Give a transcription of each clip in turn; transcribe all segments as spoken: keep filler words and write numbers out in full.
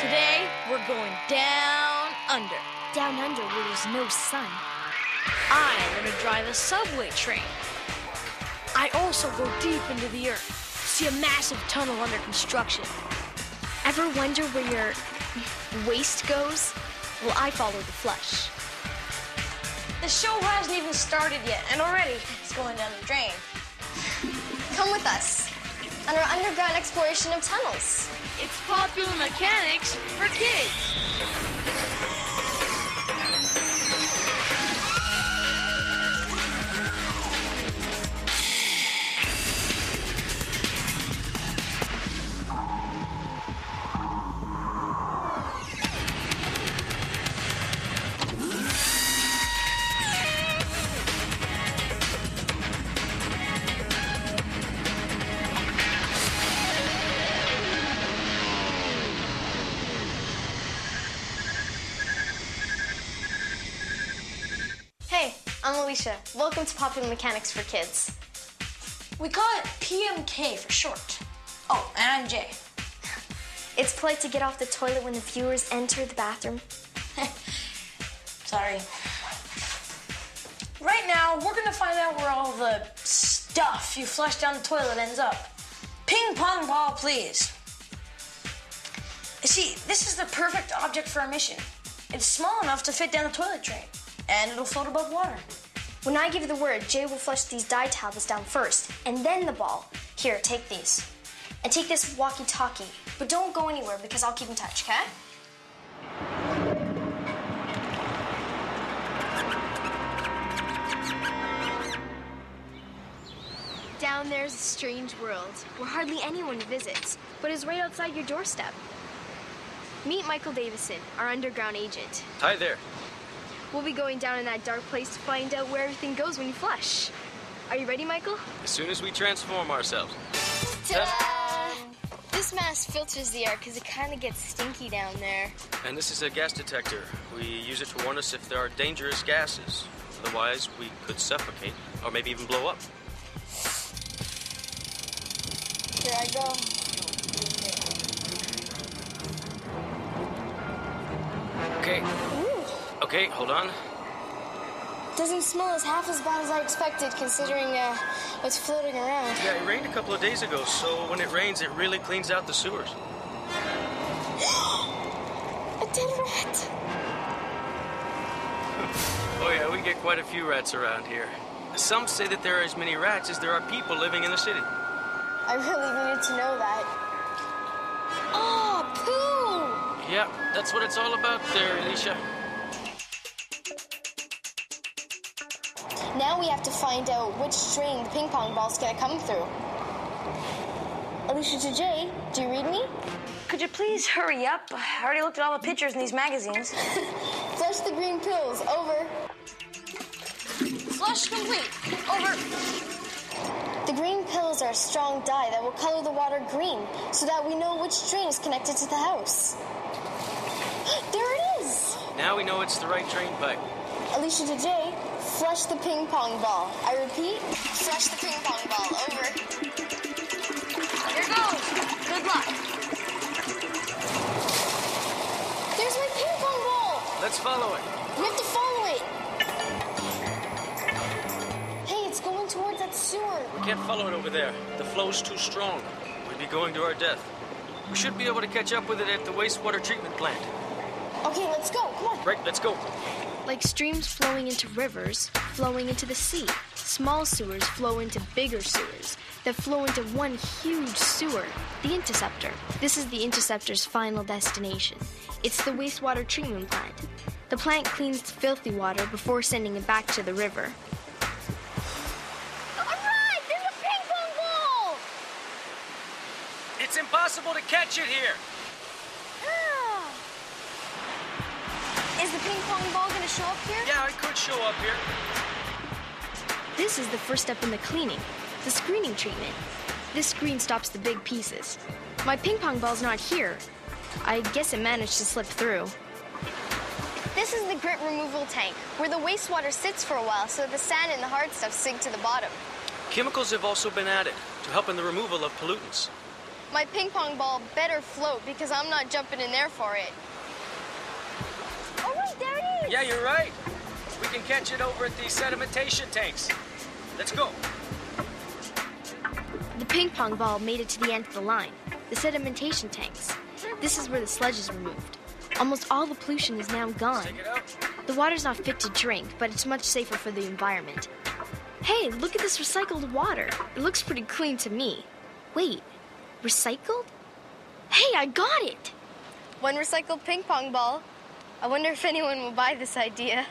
Today, we're going down under. Down under where there's no sun. I'm gonna drive a subway train. I also go deep into the earth, see a massive tunnel under construction. Ever wonder where your waste goes? Well, I follow the flush. The show hasn't even started yet, and already it's going down the drain. Come with us on our underground exploration of tunnels. It's Popular Mechanics for kids. I'm Alicia. Welcome to Popular Mechanics for Kids. We call it P M K for short. Oh, and I'm Jay. It's polite to get off the toilet when the viewers enter the bathroom. Sorry. Right now, we're gonna find out where all the stuff you flush down the toilet ends up. Ping pong ball, please. You see, this is the perfect object for our mission. It's small enough to fit down the toilet drain, and it'll float above water. When I give the word, Jay will flush these dye tablets down first, and then the ball. Here, take these. And take this walkie-talkie. But don't go anywhere because I'll keep in touch, okay? Down there's a strange world where hardly anyone visits, but is right outside your doorstep. Meet Michael Davison, our underground agent. Hi there. We'll be going down in that dark place to find out where everything goes when you flush. Are you ready, Michael? As soon as we transform ourselves. Ta-da! This mask filters the air because it kind of gets stinky down there. And this is a gas detector. We use it to warn us if there are dangerous gases. Otherwise, we could suffocate or maybe even blow up. Here I go. Okay. Ooh. Okay, hold on. Doesn't smell as half as bad as I expected, considering uh, what's floating around. Yeah, it rained a couple of days ago, so when it rains, it really cleans out the sewers. A dead rat! Oh yeah, we get quite a few rats around here. Some say that there are as many rats as there are people living in the city. I really needed to know that. Oh, poo! Yeah, that's what it's all about there, Alicia. Now we have to find out which drain the ping pong ball's gonna come through. Alicia to Jay, do you read me? Could you please hurry up? I already looked at all the pictures in these magazines. Flush the green pills, over. Flush complete, over. The green pills are a strong dye that will color the water green so that we know which drain is connected to the house. There it is! Now we know it's the right drain pipe. Alicia to Jay, flush the ping pong ball. I repeat, flush the ping pong ball, over. Here goes. Good luck. There's my ping pong ball! Let's follow it. We have to follow it. Hey, it's going towards that sewer. We can't follow it over there. The flow's too strong. We'd be going to our death. We should be able to catch up with it at the wastewater treatment plant. Okay, let's go. Come on. Right, let's go. Like streams flowing into rivers, flowing into the sea. Small sewers flow into bigger sewers that flow into one huge sewer, the Interceptor. This is the Interceptor's final destination. It's the wastewater treatment plant. The plant cleans the filthy water before sending it back to the river. All right, there's a ping pong ball! It's impossible to catch it here. Ah. Is the ping pong ball going to show up here? Yeah, it could show up here. This is the first step in the cleaning, the screening treatment. This screen stops the big pieces. My ping pong ball's not here. I guess it managed to slip through. This is the grit removal tank, where the wastewater sits for a while so that the sand and the hard stuff sink to the bottom. Chemicals have also been added to help in the removal of pollutants. my ping pong ball better float because I'm not jumping in there for it. Oh, wait, there it is! Yeah, you're right. We can catch it over at the sedimentation tanks. Let's go. The ping pong ball made it to the end of the line, the sedimentation tanks. This is where the sludge is removed. Almost all the pollution is now gone. Take it out. The water's not fit to drink, but it's much safer for the environment. Hey, look at this recycled water. It looks pretty clean to me. Wait, recycled? Hey, I got it! One recycled ping pong ball. I wonder if anyone will buy this idea.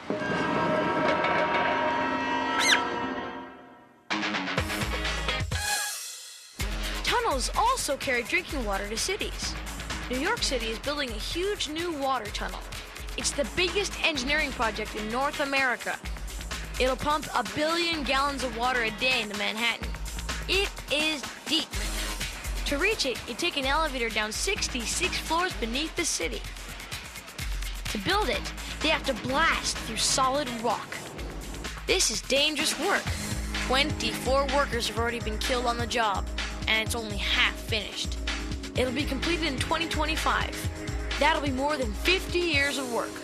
Tunnels also carry drinking water to cities. New York City is building a huge new water tunnel. It's the biggest engineering project in North America. It'll pump a billion gallons of water a day into Manhattan. It is deep. To reach it, you take an elevator down sixty-six floors beneath the city. To build it, they have to blast through solid rock. This is dangerous work. twenty-four workers have already been killed on the job, and it's only half finished. It'll be completed in twenty twenty-five. That'll be more than fifty years of work.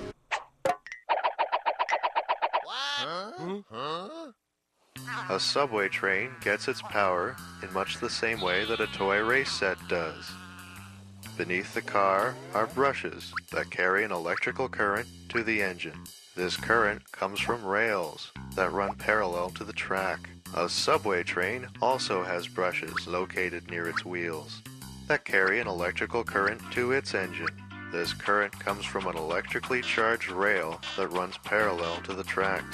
A subway train gets its power in much the same way that a toy race set does. Beneath the car are brushes that carry an electrical current to the engine. This current comes from rails that run parallel to the track. A subway train also has brushes located near its wheels that carry an electrical current to its engine. This current comes from an electrically charged rail that runs parallel to the tracks.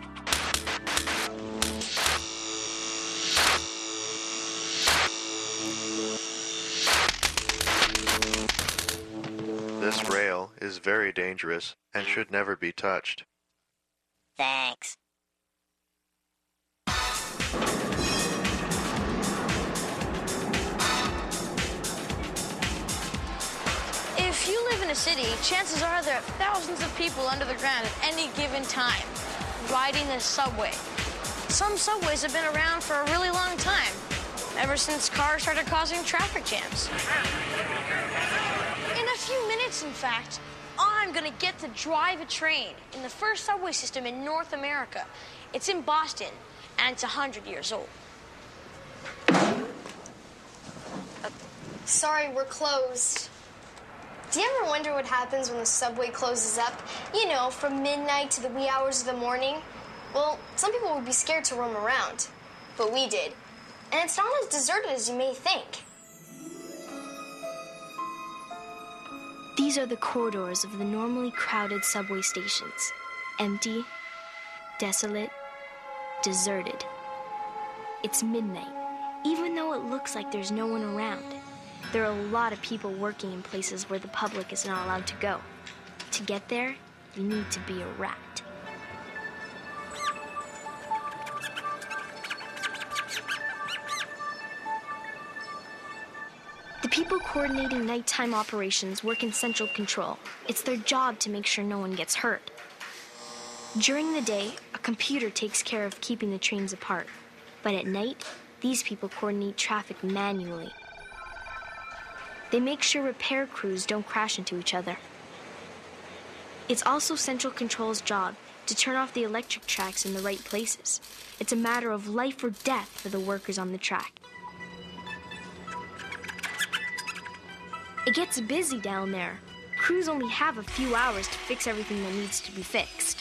This rail is very dangerous and should never be touched. Thanks. If you live in a city, chances are there are thousands of people under the ground at any given time riding the subway. Some subways have been around for a really long time, ever since cars started causing traffic jams. In a few minutes, in fact, I'm gonna get to drive a train in the first subway system in North America. It's in Boston, and it's one hundred years old. Sorry, we're closed. Do you ever wonder what happens when the subway closes up? You know, from midnight to the wee hours of the morning? Well, some people would be scared to roam around, but we did. And it's not as deserted as you may think. These are the corridors of the normally crowded subway stations. Empty, desolate, deserted. It's midnight, even though it looks like there's no one around. There are a lot of people working in places where the public is not allowed to go. To get there, you need to be a rat. The people coordinating nighttime operations work in central control. It's their job to make sure no one gets hurt. During the day, a computer takes care of keeping the trains apart. But at night, these people coordinate traffic manually. They make sure repair crews don't crash into each other. It's also Central Control's job to turn off the electric tracks in the right places. It's a matter of life or death for the workers on the track. It gets busy down there. Crews only have a few hours to fix everything that needs to be fixed.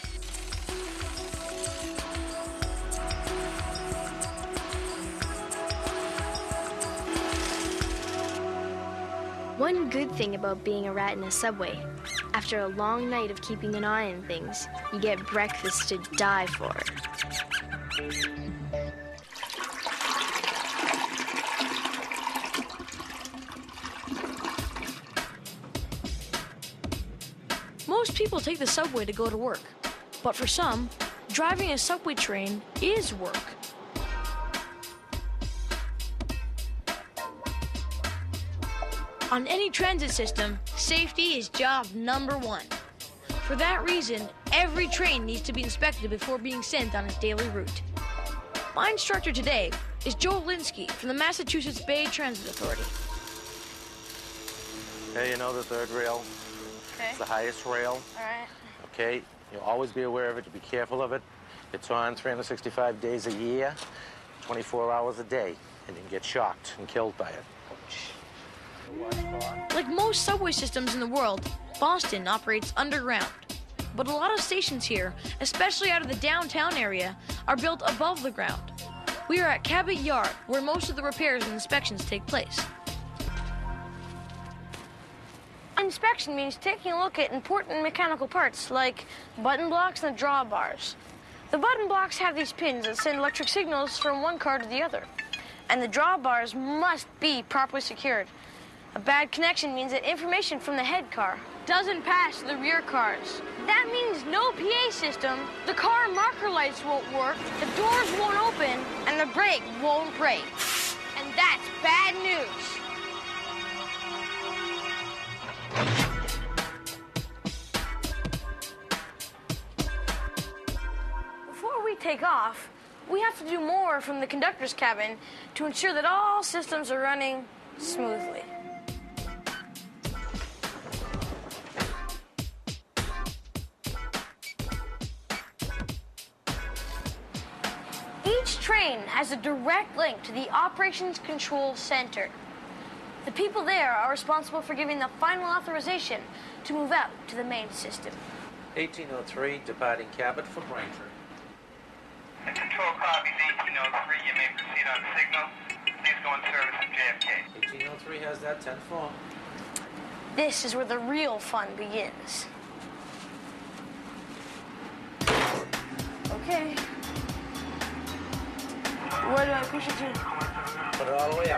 One good thing about being a rat in a subway, after a long night of keeping an eye on things, you get breakfast to die for. Most people take the subway to go to work, but for some, driving a subway train is work. On any transit system, safety is job number one. For that reason, every train needs to be inspected before being sent on its daily route. My instructor today is Joe Linsky from the Massachusetts Bay Transit Authority. Okay, you know the third rail. Okay. It's the highest rail. All right. Okay, you'll always be aware of it, be careful of it. It's on three hundred sixty-five days a year, twenty-four hours a day, and you can get shocked and killed by it. Like most subway systems in the world, Boston operates underground. But a lot of stations here, especially out of the downtown area, are built above the ground. We are at Cabot Yard, where most of the repairs and inspections take place. Inspection means taking a look at important mechanical parts, like button blocks and drawbars. The button blocks have these pins that send electric signals from one car to the other. And the drawbars must be properly secured. A bad connection means that information from the head car doesn't pass to the rear cars. That means no P A system, the car marker lights won't work, the doors won't open, and the brake won't brake. And that's bad news. Before we take off, we have to do more from the conductor's cabin to ensure that all systems are running smoothly. Each train has a direct link to the Operations Control Center. The people there are responsible for giving the final authorization to move out to the main system. eighteen oh three, departing Cabot for Braintree. Control copies eighteen oh three. You may proceed on signal. Please go in service at J F K. eighteen oh three has that ten four. This is where the real fun begins. Okay. Where do I push it to? Put it all the way up.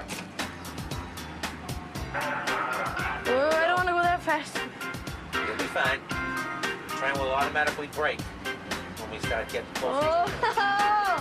Oh, I don't want to go that fast. You'll be fine. Train will automatically brake when we start getting close. Oh!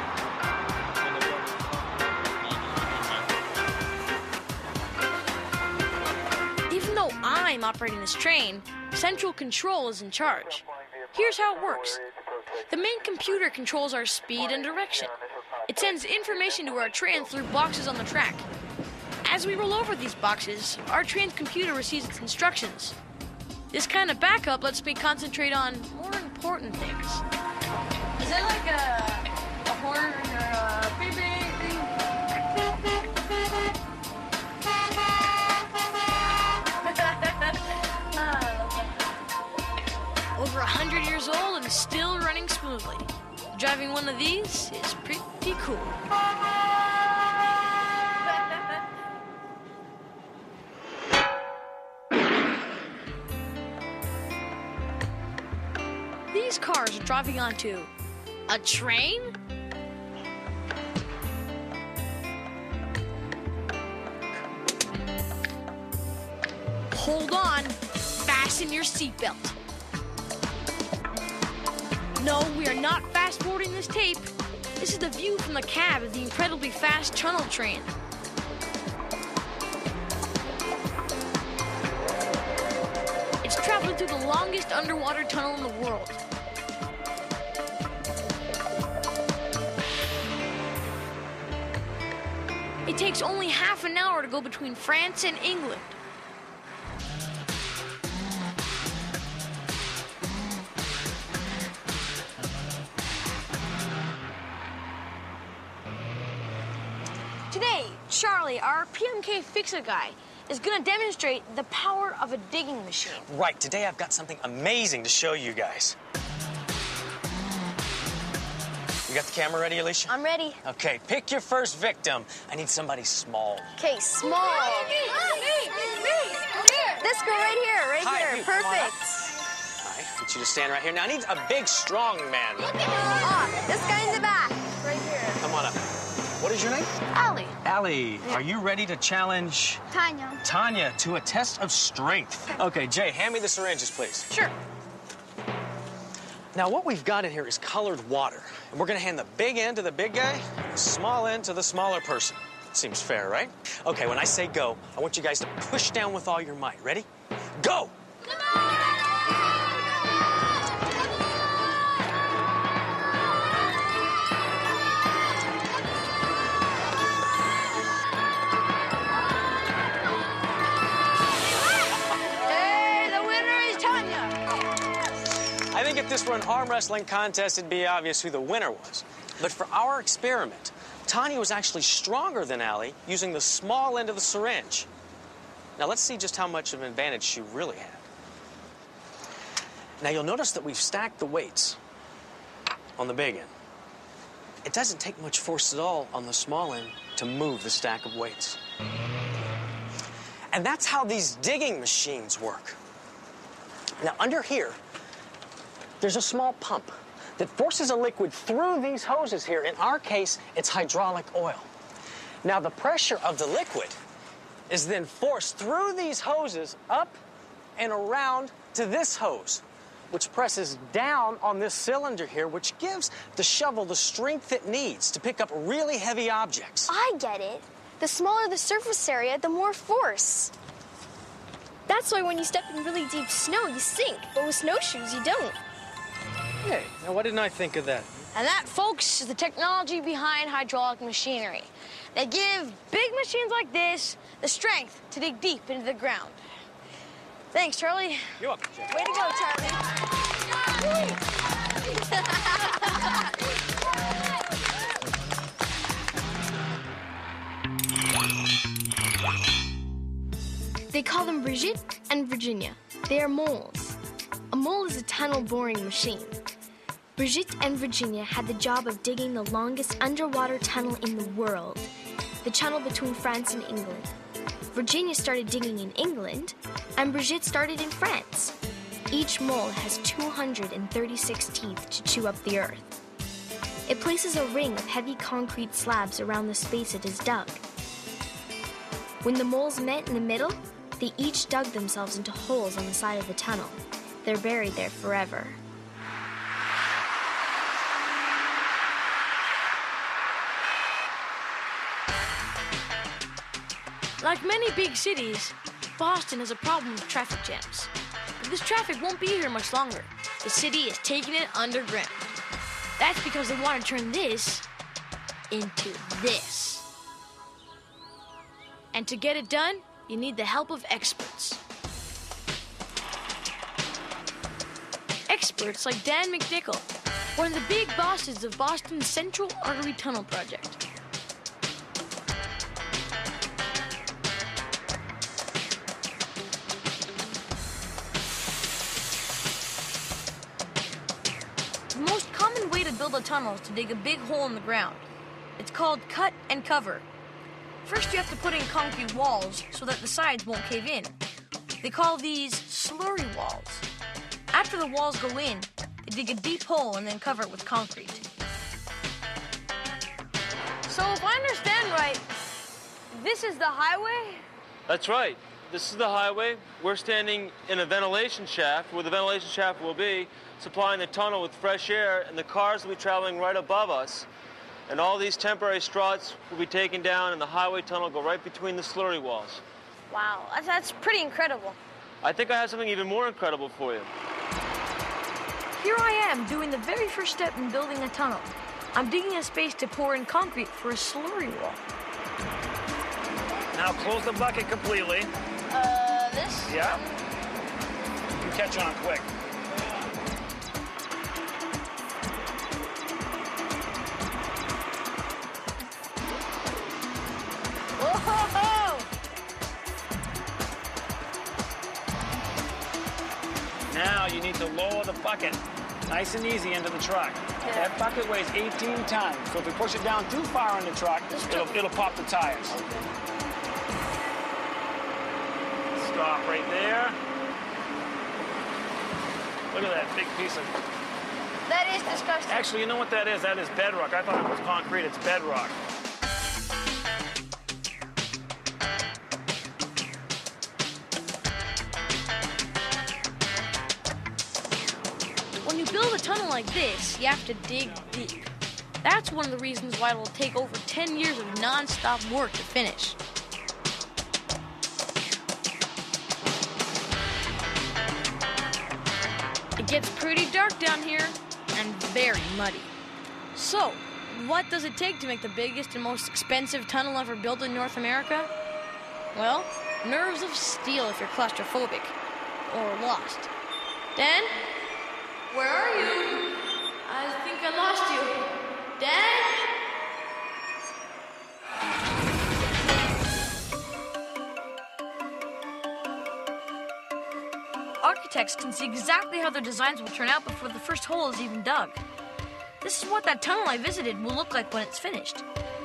Even though I'm operating this train, Central Control is in charge. Here's how it works. The main computer controls our speed and direction. It sends information to our train through boxes on the track. As we roll over these boxes, our train's computer receives its instructions. This kind of backup lets me concentrate on more important things. Is there like a, a horn or a beep beep thing? Over a hundred years old and still running smoothly. Driving one of these is pretty cool. These cars are driving onto a train? Hold on. Fasten your seatbelt. No, we are not fast-forwarding this tape. This is the view from the cab of the incredibly fast tunnel train. It's traveling through the longest underwater tunnel in the world. It takes only half an hour to go between France and England. Today, Charlie, our P M K Fix-It guy, is going to demonstrate the power of a digging machine. Right, today I've got something amazing to show you guys. You got the camera ready, Alicia? I'm ready. Okay, pick your first victim. I need somebody small. Okay, small. Me, me, me, This girl right here, right Hi, here. you, come on up. Perfect. All right, I need you to stand right here. Now, I need a big, strong man. Ah, this guy in the back, right here. Come on up. What is your name? Allie. Allie, are you ready to challenge Tanya. Tanya to a test of strength? Okay, Jay, hand me the syringes, please. Sure. Now, what we've got in here is colored water. And we're gonna hand the big end to the big guy, and the small end to the smaller person. Seems fair, right? Okay, when I say go, I want you guys to push down with all your might. Ready? Go! this were an arm wrestling contest, it'd be obvious who the winner was. But for our experiment, Tanya was actually stronger than Allie, using the small end of the syringe. Now let's see just how much of an advantage she really had. Now you'll notice that we've stacked the weights on the big end. It doesn't take much force at all on the small end to move the stack of weights. And that's how these digging machines work. Now under here, there's a small pump that forces a liquid through these hoses here. In our case, it's hydraulic oil. Now the pressure of the liquid is then forced through these hoses up and around to this hose, which presses down on this cylinder here, which gives the shovel the strength it needs to pick up really heavy objects. I get it. The smaller the surface area, the more force. That's why when you step in really deep snow, you sink, but with snowshoes, you don't. Hey, now why didn't I think of that? And that, folks, is the technology behind hydraulic machinery. They give big machines like this the strength to dig deep into the ground. Thanks, Charlie. You're welcome, Jeff. Way to go, Charlie. They call them Brigitte and Virginia. They are moles. A mole is a tunnel boring machine. Brigitte and Virginia had the job of digging the longest underwater tunnel in the world, the channel between France and England. Virginia started digging in England, and Brigitte started in France. Each mole has two hundred thirty-six teeth to chew up the earth. It places a ring of heavy concrete slabs around the space it has dug. When the moles met in the middle, they each dug themselves into holes on the side of the tunnel. They're buried there forever. Like many big cities, Boston has a problem with traffic jams. But this traffic won't be here much longer. The city is taking it underground. That's because they want to turn this into this. And to get it done, you need the help of experts. Experts like Dan McNichol, one of the big bosses of Boston's Central Artery Tunnel Project. The most common way to build a tunnel is to dig a big hole in the ground. It's called cut and cover. First, you have to put in concrete walls so that the sides won't cave in. They call these slurry walls. After the walls go in, they dig a deep hole and then cover it with concrete. So if I understand right, this is the highway? That's right. This is the highway. We're standing in a ventilation shaft where the ventilation shaft will be, supplying the tunnel with fresh air, and the cars will be traveling right above us. And all these temporary struts will be taken down, and the highway tunnel will go right between the slurry walls. Wow, that's pretty incredible. I think I have something even more incredible for you. Here I am doing the very first step in building a tunnel. I'm digging a space to pour in concrete for a slurry wall. Now close the bucket completely. Uh, this? Yeah. You catch on quick. Whoa! Now you need to lower the bucket nice and easy into the truck. Yeah. That bucket weighs eighteen tons, so if we push it down too far in the truck, it'll, it'll pop the tires. Okay. Stop right there. Look at that big piece of... That is disgusting. Actually, you know what that is? That is bedrock. I thought it was concrete. It's bedrock. When you build a tunnel like this, you have to dig deep. That's one of the reasons why it'll take over ten years of non-stop work to finish. It gets pretty dark down here and very muddy. So, what does it take to make the biggest and most expensive tunnel ever built in North America? Well, nerves of steel if you're claustrophobic or lost. Dan? Where are you? I think I lost you. Dad? Architects can see exactly how their designs will turn out before the first hole is even dug. This is what that tunnel I visited will look like when it's finished.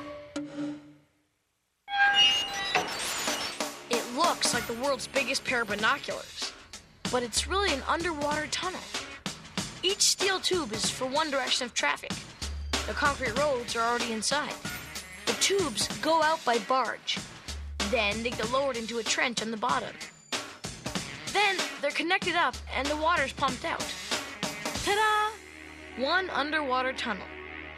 It looks like the world's biggest pair of binoculars, but it's really an underwater tunnel. Each steel tube is for one direction of traffic. The concrete roads are already inside. The tubes go out by barge. Then they get lowered into a trench on the bottom. Then they're connected up and the water's pumped out. Ta-da! One underwater tunnel.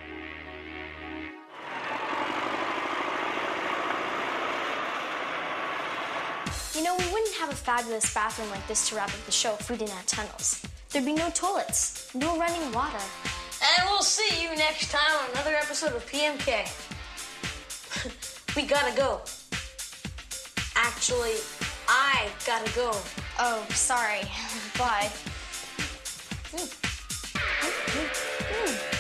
You know, we wouldn't have a fabulous bathroom like this to wrap up the show if we didn't have tunnels. There'd be no toilets, no running water. And we'll see you next time on another episode of P M K. We gotta go. Actually, I gotta go. Oh, sorry. Bye. Mm. Mm. Mm.